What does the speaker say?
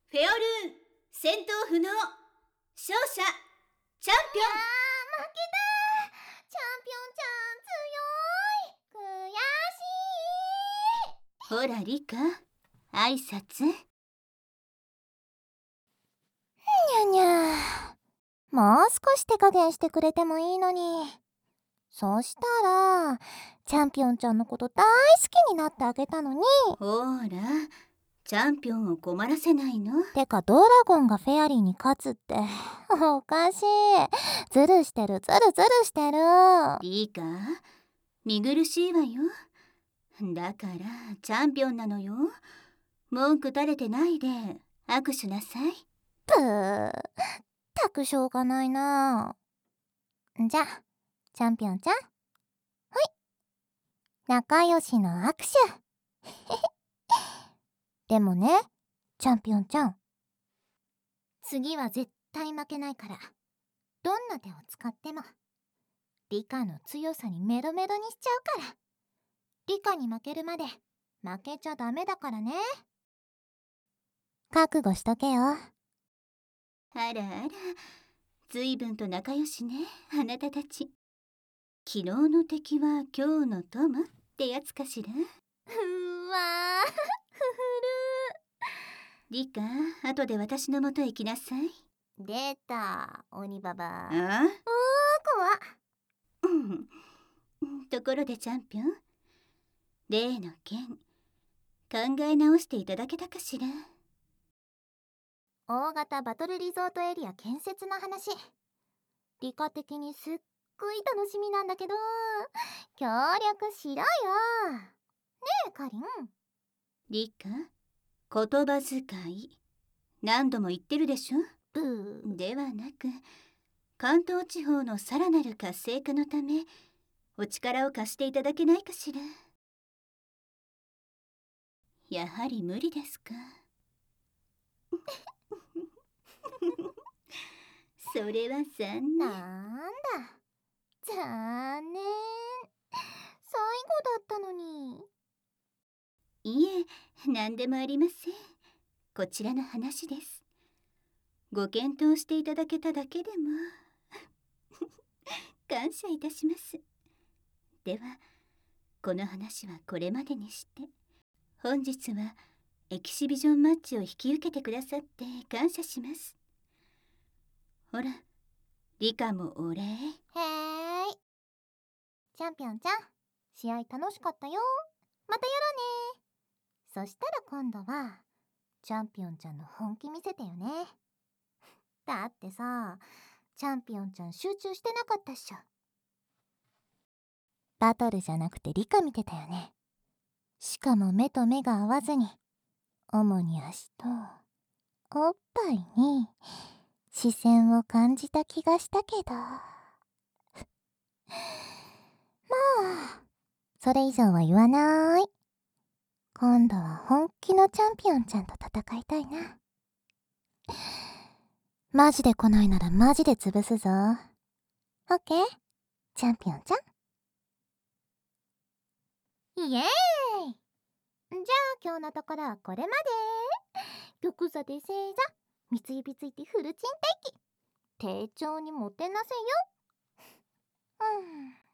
フェオルーン戦闘不能、勝者チャンピオン。 負けた。チャンピオンちゃん強い。悔しい。 ほらリカ、挨拶。 にゃにゃ。もう少し手加減してくれてもいいのに。そしたらチャンピオンちゃんのこと大好きになってあげたのに。 ほら、チャンピオンを困らせないの。 てかドラゴンがフェアリーに勝つっておかしい。ズルしてるズルしてる。 リカ、見苦しいわよ。だからチャンピオンなのよ。文句垂れてないで握手なさい。 ぷー、たくしょうがないな。じゃあチャンピオンちゃん、ほい、仲良しの握手でもね、チャンピオンちゃん、次は絶対負けないから、どんな手を使ってもリカの強さにメロメロにしちゃうから。リカに負けるまで負けちゃダメだからね。覚悟しとけよ。 あらあら、随分と仲良しね、あなたたち。昨日の敵は今日の友ってやつかしら。 うわーふふる。 リカ、後で私の元へ来なさい。 出た鬼ババ。 ああ、 怖っ。 ところでチャンピオン、例の件考え直していただけたかしら。 大型バトルリゾートエリア建設の話、理科的にすっごい楽しみなんだけど、協力しろよ。ねえカリン。 リカ、言葉遣い何度も言ってるでしょ。 ブー。 ではなく、関東地方のさらなる活性化のためお力を貸していただけないかしら。やはり無理ですか。それは残念。 なんだ残念。最後だったのに。 いえ、何でもありません。こちらの話です。ご検討していただけただけでも感謝いたします。ではこの話はこれまでにして、本日はエキシビジョンマッチを引き受けてくださって感謝します。ほら、リカもお礼。 へーい。チャンピオンちゃん、試合楽しかったよ。またやろうね。そしたら今度はチャンピオンちゃんの本気見せてよね。だってさ、チャンピオンちゃん集中してなかったっしょ。バトルじゃなくて理科見てたよね。しかも目と目が合わずに、主に足とおっぱいに視線を感じた気がしたけどまあそれ以上は言わない。今度は本気のチャンピオンちゃんと戦いたいな。マジで来ないならマジで潰すぞ。オッケーチャンピオンちゃん。イエーイ。じゃあ今日のところはこれまで。玉座で正座、三つ指ついてフルチン待機、丁重にもてなせよ。